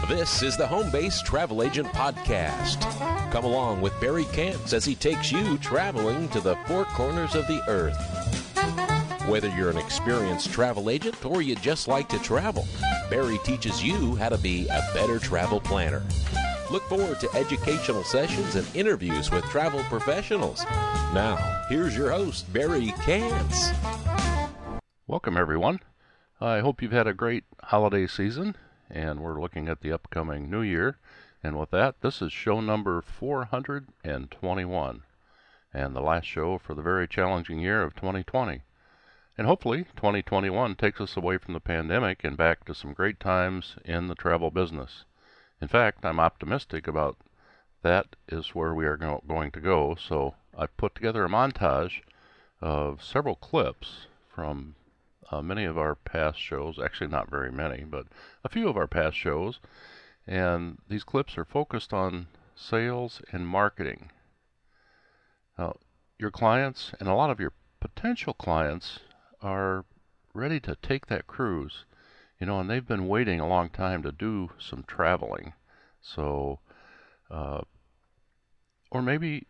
This is the Home Base Travel Agent Podcast. Come along with Barry Kantz as he takes you traveling to the four corners of the earth. Whether you're an experienced travel agent or you just like to travel, Barry teaches you how to be a better travel planner. Look forward to educational sessions and interviews with travel professionals. Now, here's your host, Barry Kantz. Welcome, everyone. I hope you've had a great holiday season, and we're looking at the upcoming new year. And with that, this is show number 421, and the last show for the very challenging year of 2020. And hopefully, 2021 takes us away from the pandemic and back to some great times in the travel business. In fact, I'm optimistic about that is where we are going to go. So I've put together a montage of several clips from many of our past shows, actually not very many, but a few of our past shows, and these clips are focused on sales and marketing. Now, your clients and a lot of your potential clients are ready to take that cruise, and they've been waiting a long time to do some traveling. So, or maybe,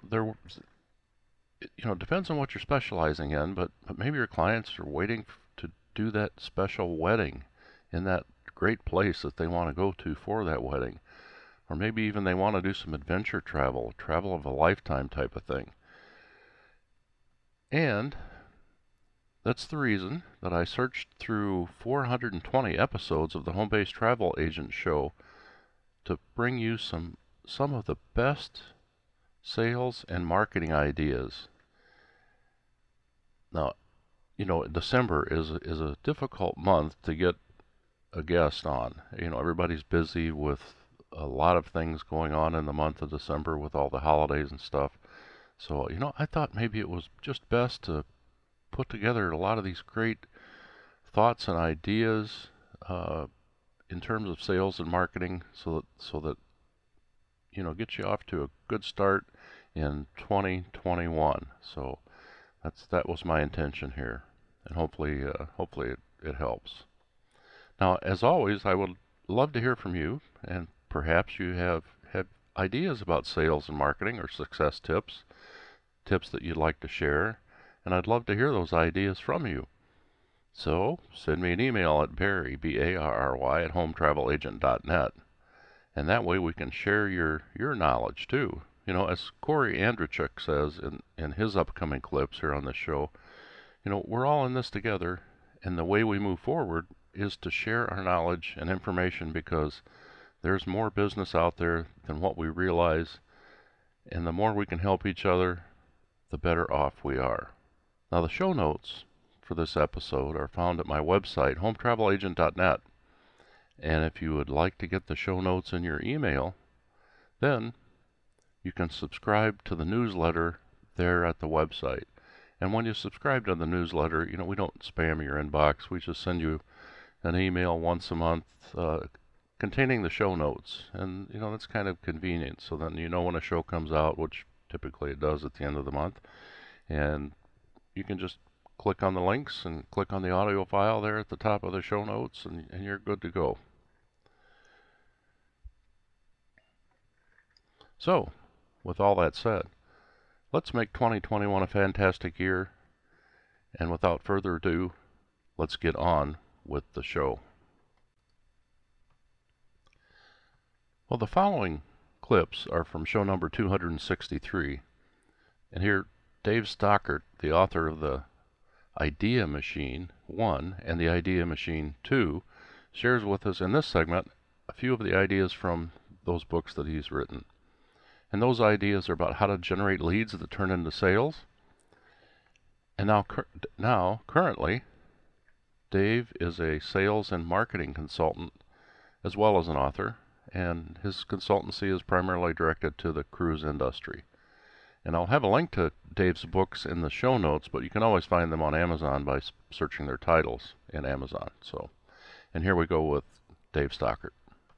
it depends on what you're specializing in, but maybe your clients are waiting to do that special wedding in that great place that they want to go to for that wedding. Or maybe even they want to do some adventure travel of a lifetime type of thing. And that's the reason that I searched through 420 episodes of the Home Base Travel Agent Show to bring you some of the best sales and marketing ideas. Now, December is a difficult month to get a guest on. Everybody's busy with a lot of things going on in the month of December with all the holidays and stuff. So, I thought maybe it was just best to put together a lot of these great thoughts and ideas in terms of sales and marketing so that get you off to a good start in 2021. So that was my intention here, and hopefully it helps. Now, as always, I would love to hear from you, and perhaps you have ideas about sales and marketing or success tips that you'd like to share, and I'd love to hear those ideas from you. So send me an email at Barry, B-A-R-R-Y, at hometravelagent.net. And that way we can share your knowledge too. As Corey Andrechuk says in his upcoming clips here on this show, we're all in this together, and the way we move forward is to share our knowledge and information because there's more business out there than what we realize, and the more we can help each other, the better off we are. Now, the show notes for this episode are found at my website, hometravelagent.net. And if you would like to get the show notes in your email, then you can subscribe to the newsletter there at the website. And when you subscribe to the newsletter, we don't spam your inbox. We just send you an email once a month containing the show notes. And, that's kind of convenient. So then when a show comes out, which typically it does at the end of the month. And you can just click on the links and click on the audio file there at the top of the show notes, and you're good to go. So, with all that said, let's make 2021 a fantastic year, and without further ado, let's get on with the show. Well, the following clips are from show number 263, and here Dave Stockert, the author of the Idea Machine 1 and the Idea Machine 2, shares with us in this segment a few of the ideas from those books that he's written. And those ideas are about how to generate leads that turn into sales. And now currently, Dave is a sales and marketing consultant as well as an author, and his consultancy is primarily directed to the cruise industry. And I'll have a link to Dave's books in the show notes, but you can always find them on Amazon by searching their titles in Amazon. And here we go with Dave Stockert.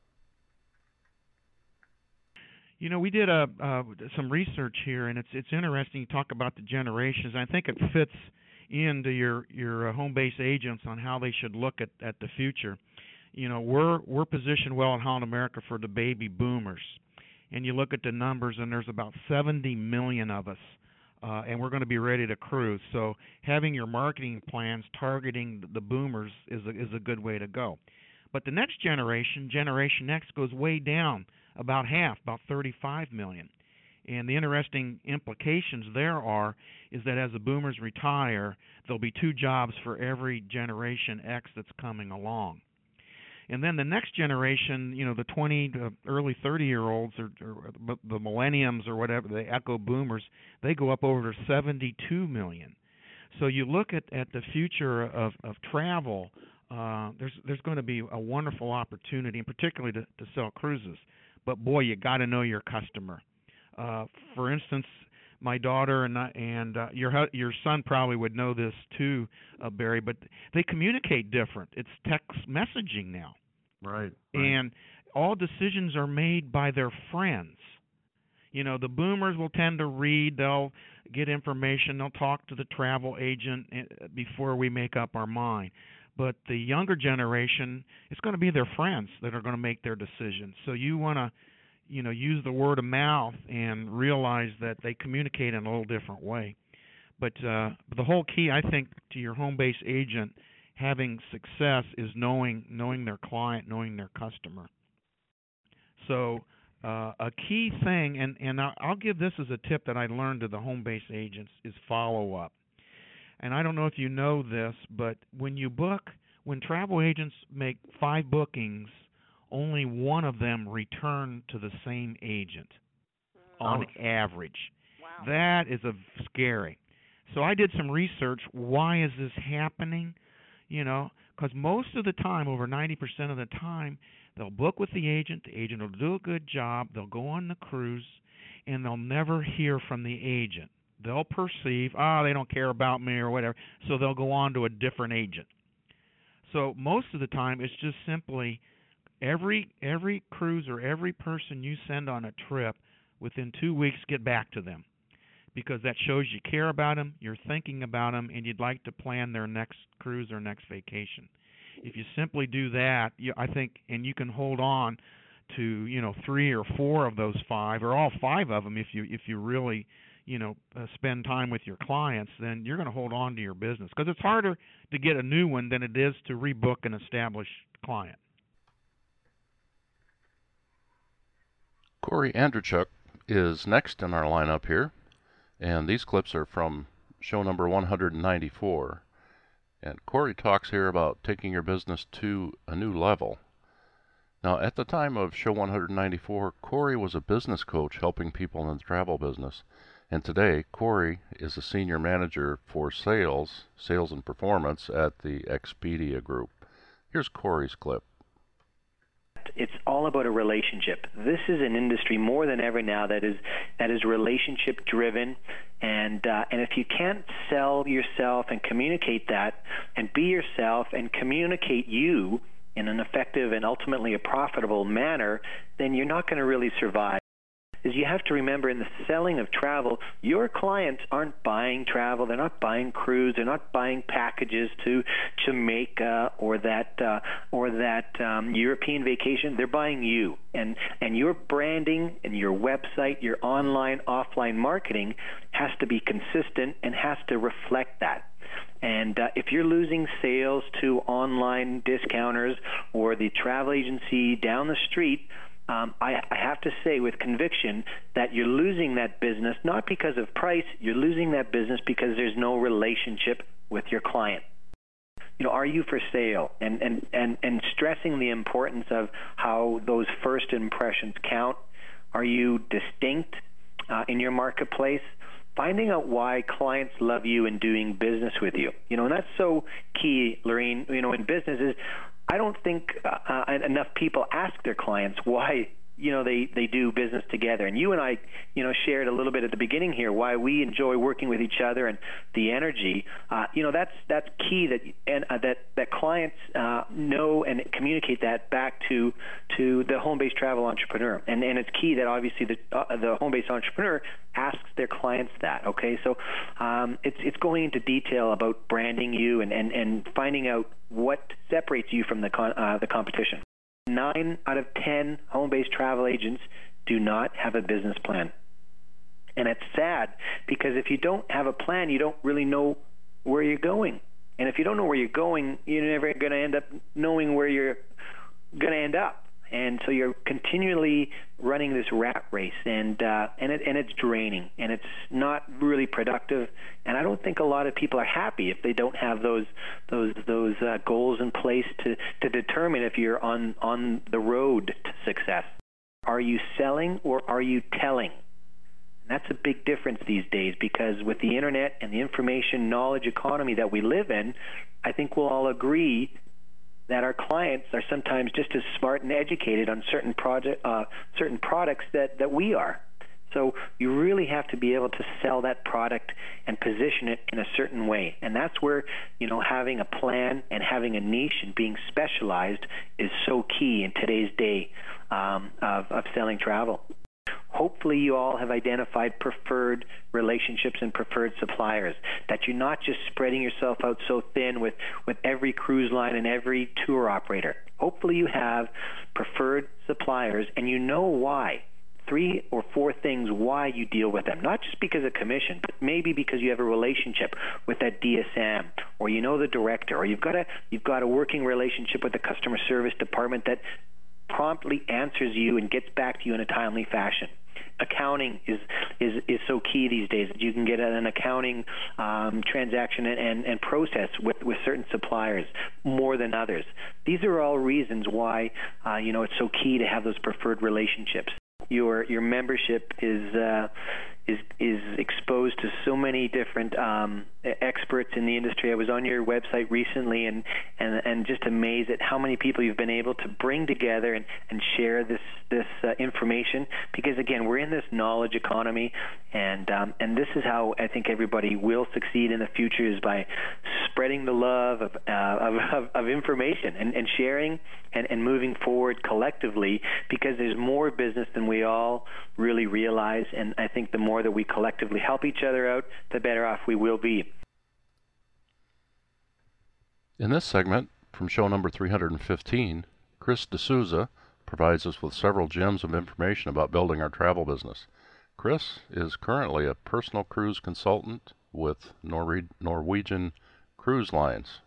We did some research here, and it's interesting to talk about the generations. I think it fits into your home base agents on how they should look at the future. we're positioned well in Holland America for the baby boomers. And you look at the numbers, and there's about 70 million of us, and we're going to be ready to cruise. So having your marketing plans targeting the boomers is a good way to go. But the next generation, Generation X, goes way down, about half, about 35 million. And the interesting implications there is that as the boomers retire, there'll be 2 jobs for every Generation X that's coming along. And then the next generation, the 20 to early 30-year-olds or the millenniums or whatever, the echo boomers, they go up over 72 million. So you look at the future of travel, there's going to be a wonderful opportunity, and particularly to sell cruises. But boy, you got to know your customer. For instance, my daughter and your son probably would know this too, Barry, but they communicate different. It's text messaging now. Right. And all decisions are made by their friends. The boomers will tend to read, they'll get information, they'll talk to the travel agent before we make up our mind. But the younger generation, it's going to be their friends that are going to make their decisions. So you want to use the word of mouth and realize that they communicate in a little different way. But the whole key, I think, to your home-based agent having success is knowing their client, knowing their customer. So a key thing, and I'll give this as a tip that I learned to the home-based agents, is follow-up. And I don't know if you know this, but when travel agents make 5 bookings, only 1 of them return to the same agent on average. Wow. That is scary. So I did some research. Why is this happening? Because most of the time, over 90% of the time, they'll book with the agent will do a good job, they'll go on the cruise, and they'll never hear from the agent. They'll perceive, they don't care about me or whatever, so they'll go on to a different agent. So most of the time, it's just simply every cruise or every person you send on a trip, within 2 weeks, get back to them. Because that shows you care about them, you're thinking about them, and you'd like to plan their next cruise or next vacation. If you simply do that, I think, and you can hold on to 3 or 4 of those 5, or all 5 of them, if you really spend time with your clients, then you're going to hold on to your business. Because it's harder to get a new one than it is to rebook an established client. Corey Andrechuk is next in our lineup here. And these clips are from show number 194. And Corey talks here about taking your business to a new level. Now, at the time of show 194, Corey was a business coach helping people in the travel business. And today, Corey is a senior manager for sales and performance at the Expedia Group. Here's Corey's clip. It's all about a relationship. This is an industry more than ever now that is relationship driven, and if you can't sell yourself and communicate that, and be yourself and communicate you in an effective and ultimately a profitable manner, then you're not going to really survive. Is you have to remember, in the selling of travel, your clients aren't buying travel, they're not buying cruise, they're not buying packages to Jamaica or that European vacation. They're buying you, and your branding and your website, your online, offline marketing has to be consistent and has to reflect that. And if you're losing sales to online discounters or the travel agency down the street, I have to say with conviction that you're losing that business not because of price, you're losing that business because there's no relationship with your client. Are you for sale? And stressing the importance of how those first impressions count. Are you distinct in your marketplace? Finding out why clients love you and doing business with you. And that's so key, Lorene, in business is I don't think enough people ask their clients why they do business together. And you and I, shared a little bit at the beginning here why we enjoy working with each other and the energy. That's key that clients know and communicate that back to the home-based travel entrepreneur. And it's key that obviously the home-based entrepreneur asks their clients that. Okay, so it's going into detail about branding you and finding out what separates you from the competition. 9 out of 10 home-based travel agents do not have a business plan. And it's sad because if you don't have a plan, you don't really know where you're going. And if you don't know where you're going, you're never going to end up knowing where you're going to end up. And so you're continually running this rat race, and it's draining, and it's not really productive. And I don't think a lot of people are happy if they don't have those goals in place to determine if you're on the road to success. Are you selling or are you telling? And that's a big difference these days, because with the internet and the information knowledge economy that we live in, I think we'll all agree that our clients are sometimes just as smart and educated on certain products that we are. So you really have to be able to sell that product and position it in a certain way. And that's where, having a plan and having a niche and being specialized is so key in today's day of selling travel. Hopefully you all have identified preferred relationships and preferred suppliers, that you're not just spreading yourself out so thin with every cruise line and every tour operator. Hopefully you have preferred suppliers and you know why. 3 or 4 things why you deal with them, not just because of commission, but maybe because you have a relationship with that DSM, or the director, or you've got a working relationship with the customer service department that promptly answers you and gets back to you in a timely fashion. Accounting is so key these days that you can get an accounting transaction and process with certain suppliers more than others. These are all reasons why it's so key to have those preferred relationships. Your membership is exposed to so many different experts in the industry. I was on your website recently and just amazed at how many people you've been able to bring together and share this information, because again, we're in this knowledge economy, and this is how I think everybody will succeed in the future, is by spreading the love of information and sharing and moving forward collectively, because there's more business than we all really realize, and I think the more that we collectively help each other out, the better off we will be. In this segment, from show number 315, Chris D'Souza provides us with several gems of information about building our travel business. Chris is currently a personal cruise consultant with Norwegian Cruise Lines.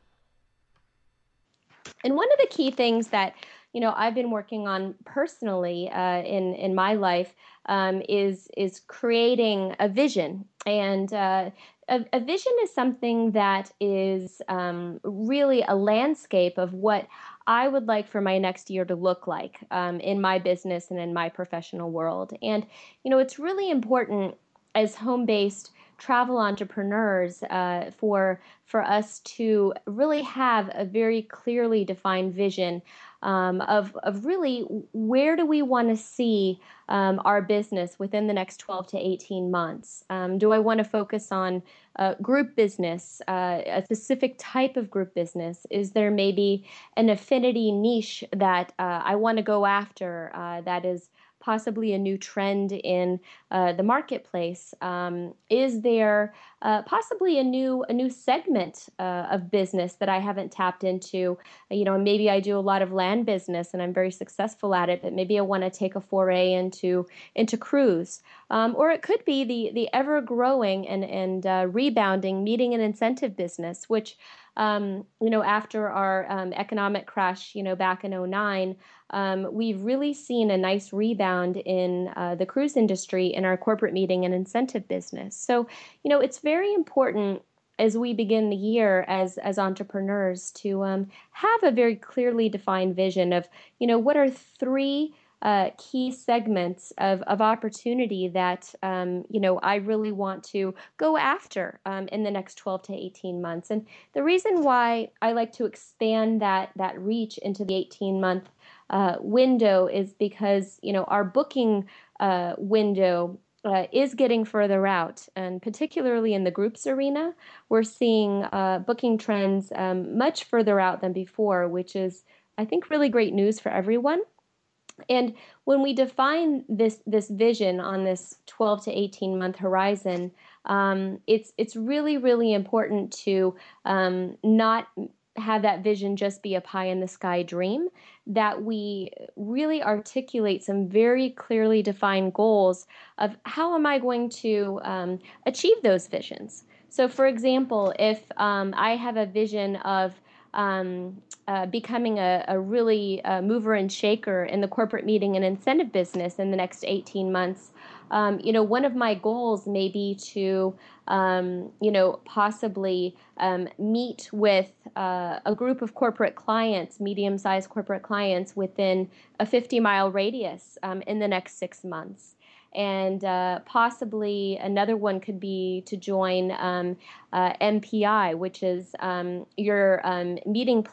And one of the key things that I've been working on personally in my life is creating a vision. And a vision is something that is really a landscape of what I would like for my next year to look like in my business and in my professional world. And it's really important as home-based travel entrepreneurs for us to really have a very clearly defined vision of really where do we want to see our business within the next 12 to 18 months. Do I want to focus on group business, a specific type of group business? Is there maybe an affinity niche that I want to go after that is possibly a new trend in the marketplace? Is there possibly a new segment of business that I haven't tapped into? Maybe I do a lot of land business and I'm very successful at it, but maybe I want to take a foray into cruise. Or it could be the ever growing and rebounding meeting and incentive business, which after our economic crash, back in 2009, we've really seen a nice rebound in the cruise industry in our corporate meeting and incentive business. So, it's very important as we begin the year as entrepreneurs to have a very clearly defined vision of, what are 3 key segments of opportunity that I really want to go after in the next 12 to 18 months. And the reason why I like to expand that reach into the 18-month window is because our booking window is getting further out, and particularly in the groups arena, we're seeing booking trends much further out than before, which is, I think, really great news for everyone. And when we define this vision on this 12 to 18-month horizon, it's really, really important to not have that vision just be a pie in the sky dream, that we really articulate some very clearly defined goals of how am I going to achieve those visions. So, for example, if I have a vision of becoming a really mover and shaker in the corporate meeting and incentive business in the next 18 months, one of my goals may be to, possibly meet with a group of corporate clients, medium-sized corporate clients within a 50-mile radius in the next 6 months. And possibly another one could be to join MPI, which is your meeting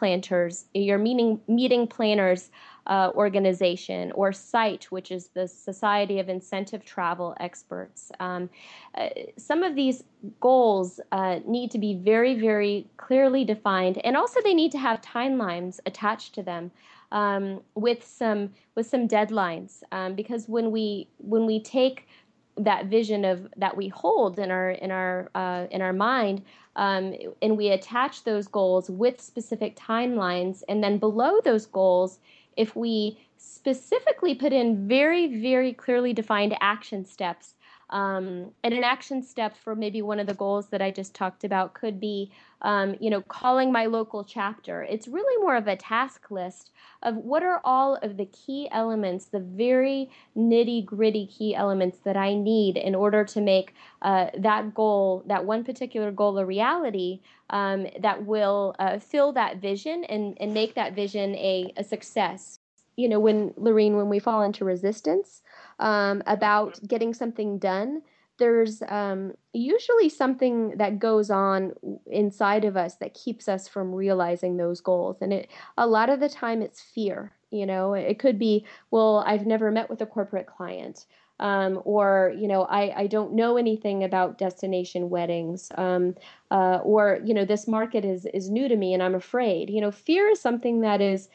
planners organization, or SITE, which is the Society of Incentive Travel Experts. Some of these goals need to be very, very clearly defined, and also they need to have timelines attached to them. With some deadlines, because when we take that vision of that we hold in our mind, and we attach those goals with specific timelines, and then below those goals, if we specifically put in very, very clearly defined action steps. And an action step for maybe one of the goals that I just talked about could be, calling my local chapter. It's really more of a task list of what are all of the key elements, the very nitty-gritty key elements that I need in order to make that goal, that one particular goal, a reality, that will fill that vision and make that vision a success. When we fall into resistance about getting something done, there's usually something that goes on inside of us that keeps us from realizing those goals. And a lot of the time it's fear. It could be, well, I've never met with a corporate client. Or, I don't know anything about destination weddings. Or, this market is new to me and I'm afraid. Fear is something that is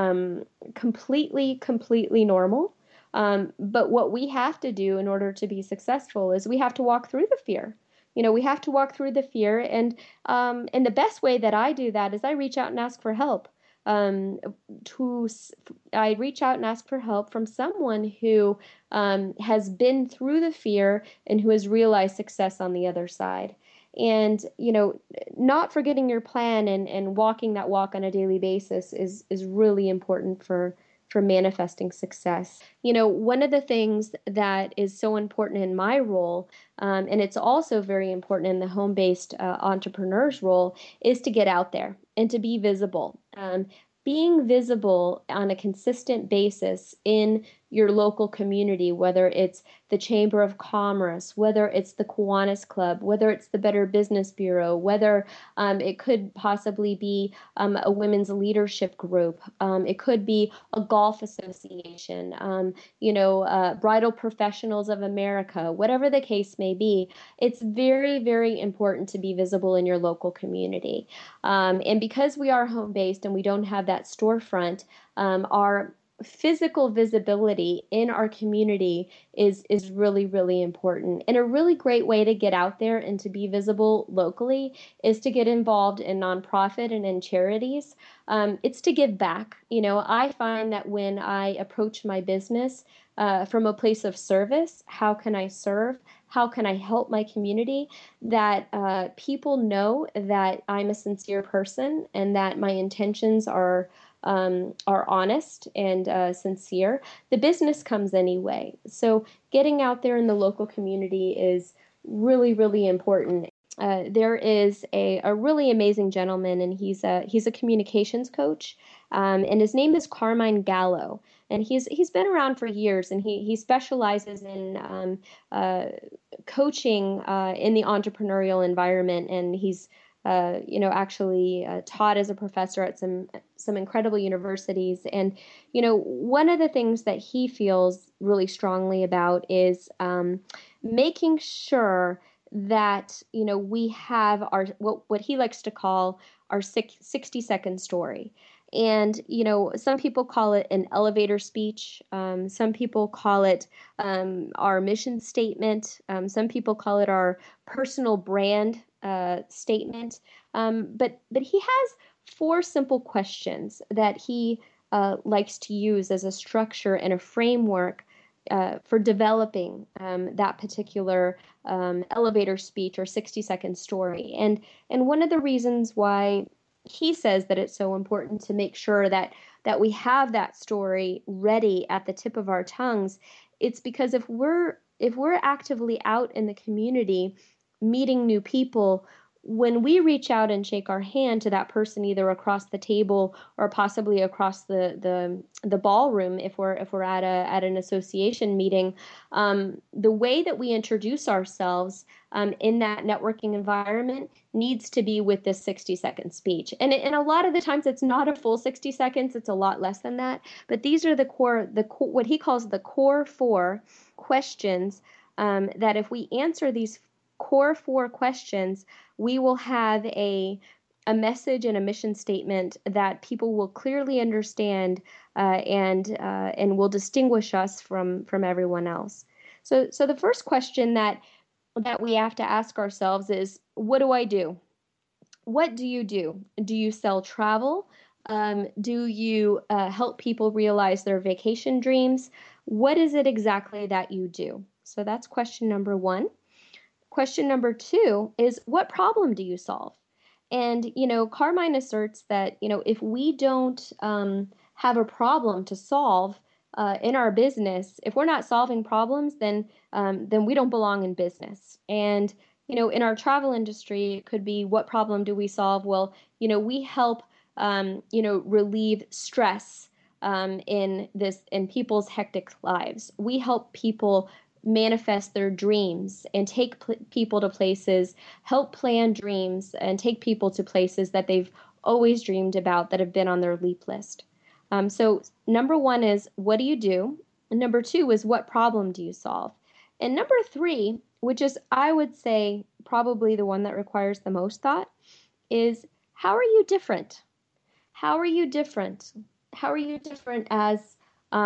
completely normal. But what we have to do in order to be successful is we have to walk through the fear. We have to walk through the fear. And the best way that I do that is I reach out and ask for help. I reach out and ask for help from someone who has been through the fear and who has realized success on the other side. And, not forgetting your plan and walking that walk on a daily basis is really important for manifesting success. One of the things that is so important in my role, and it's also very important in the home-based entrepreneur's role, is to get out there and to be visible. Being visible on a consistent basis in your local community, whether it's the Chamber of Commerce, whether it's the Kiwanis Club, whether it's the Better Business Bureau, whether it could possibly be a women's leadership group, it could be a golf association, Bridal Professionals of America, whatever the case may be, it's very, very important to be visible in your local community. And because we are home-based and we don't have that storefront, our physical visibility in our community is really, really important. And a really great way to get out there and to be visible locally is to get involved in nonprofit and in charities. It's to give back. I find that when I approach my business from a place of service, how can I serve? How can I help my community? That people know that I'm a sincere person and that my intentions are honest and sincere. The business comes anyway. So getting out there in the local community is really, really important. there is a really amazing gentleman, and he's a communications coach, and his name is Carmine Gallo, and he's been around for years, and he specializes in coaching in the entrepreneurial environment, and he's actually taught as a professor at some incredible universities. And one of the things that he feels really strongly about is making sure that we have our what he likes to call our 60-second story. And some people call it an elevator speech, some people call it our mission statement, some people call it our personal brand statement. But he has 4 simple questions that he likes to use as a structure and a framework for developing that particular elevator speech or 60-second story. And one of the reasons why he says that it's so important to make sure that we have that story ready at the tip of our tongues, it's because if we're actively out in the community meeting new people, when we reach out and shake our hand to that person, either across the table or possibly across the ballroom, if we're at an association meeting, the way that we introduce ourselves in that networking environment needs to be with this 60-second speech. And a lot of the times it's not a full 60 seconds; it's a lot less than that. But these are the core what he calls the core 4 questions that if we answer these core 4 questions, we will have a message and a mission statement that people will clearly understand and will distinguish us from everyone else. So the first question that we have to ask ourselves is, what do I do? What do you do? Do you sell travel? Do you help people realize their vacation dreams? What is it exactly that you do? So that's question number 1. Question number 2 is, what problem do you solve? And, Carmine asserts that, if we don't have a problem to solve in our business, if we're not solving problems, then we don't belong in business. And, in our travel industry, it could be, what problem do we solve? Well, we help, relieve stress in people's hectic lives. We help people manifest their dreams and take people to places, help plan dreams and take people to places that they've always dreamed about, that have been on their leap list. So number 1 is, what do you do? And number 2 is, what problem do you solve? And number 3, which is, I would say, probably the one that requires the most thought, is, how are you different? How are you different? How are you different as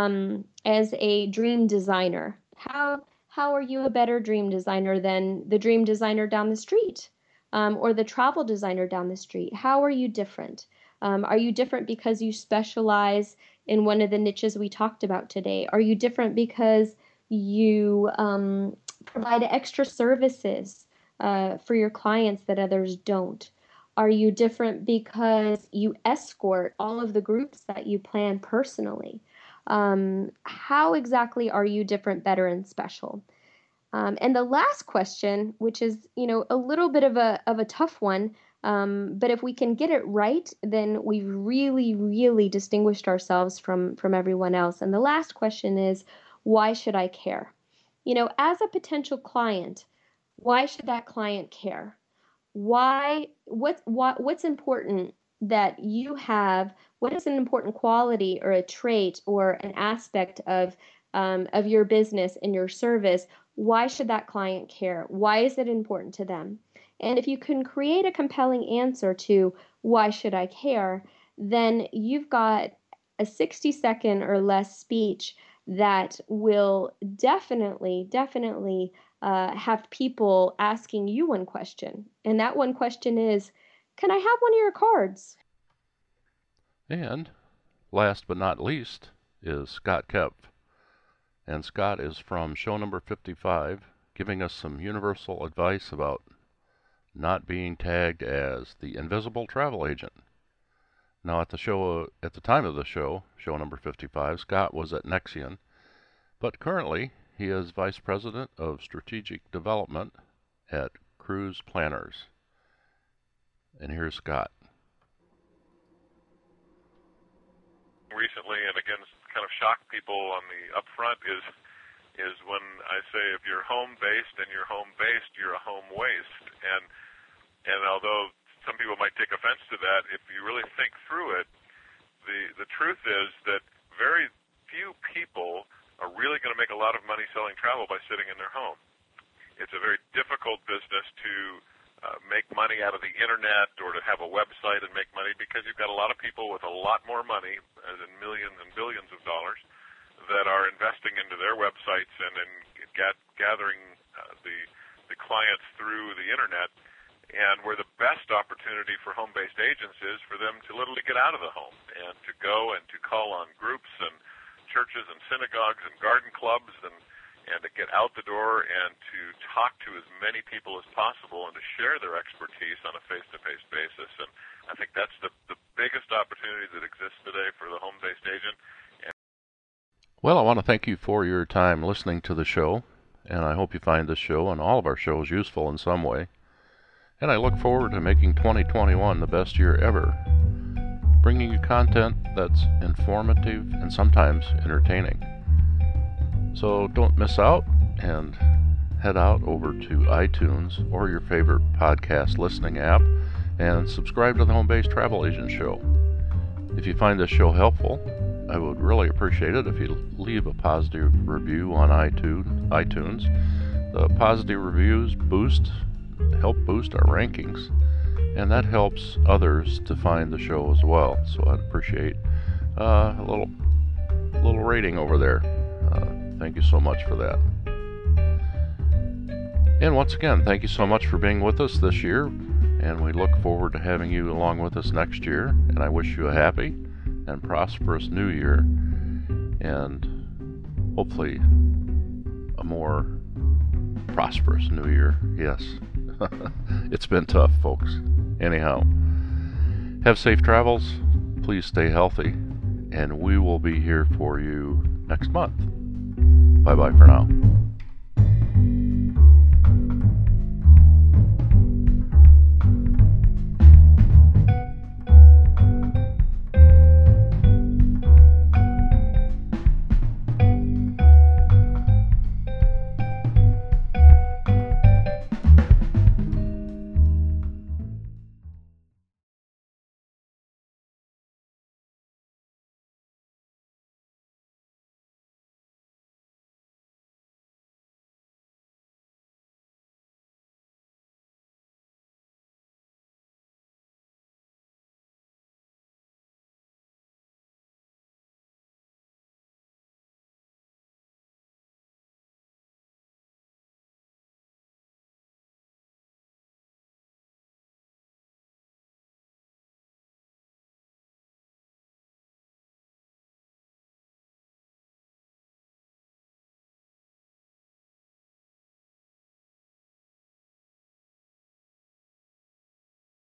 a dream designer? How are you a better dream designer than the dream designer down the street, or the travel designer down the street? How are you different? Are you different because you specialize in one of the niches we talked about today? Are you different because you provide extra services for your clients that others don't? Are you different because you escort all of the groups that you plan personally? How exactly are you different, better, and special? And the last question, which is, a little bit of a tough one, but if we can get it right, then we've really, really distinguished ourselves from everyone else. And the last question is, why should I care? As a potential client, why should that client care? What's important that you have? What is an important quality or a trait or an aspect of your business and your service? Why should that client care? Why is it important to them? And if you can create a compelling answer to why should I care, then you've got a 60-second or less speech that will definitely have people asking you one question. And that one question is, can I have one of your cards? And last but not least is Scott Kepf. And Scott is from show number 55, giving us some universal advice about not being tagged as the invisible travel agent. Now, at the time of the show number 55, Scott was at Nexion, but currently he is Vice President of Strategic Development at Cruise Planners. And here's Scott. Recently, and again, kind of shocked people on the upfront is when I say if you're home-based and you're home-based, you're a home waste. And although some people might take offense to that, if you really think through it, the truth is that very few people are really going to make a lot of money selling travel by sitting in their home. It's a very difficult business to make money out of the internet or to have a website and make money, because you've got a lot of people with a lot more money, as in millions and billions of dollars, that are investing into their websites and in gathering the clients through the internet. And where the best opportunity for home-based agents is for them to literally get out of the home and to go and to call on groups and churches and synagogues and garden clubs and to get out the door and to talk to as many people as possible and to share their expertise on a face-to-face basis. And I think that's the biggest opportunity that exists today for the home-based agent. Well, I want to thank you for your time listening to the show, and I hope you find this show and all of our shows useful in some way. And I look forward to making 2021 the best year ever, bringing you content that's informative and sometimes entertaining. So don't miss out, and head out over to iTunes or your favorite podcast listening app and subscribe to the Home-Based Travel Agent Show. If you find this show helpful, I would really appreciate it if you leave a positive review on iTunes. The positive reviews help boost our rankings, and that helps others to find the show as well. So I'd appreciate a little rating over there. Thank you so much for that. And once again, thank you so much for being with us this year, and we look forward to having you along with us next year. And I wish you a happy and prosperous new year, and hopefully a more prosperous new year. Yes. It's been tough, folks. Anyhow, have safe travels, please stay healthy, and we will be here for you next month. Bye-bye for now.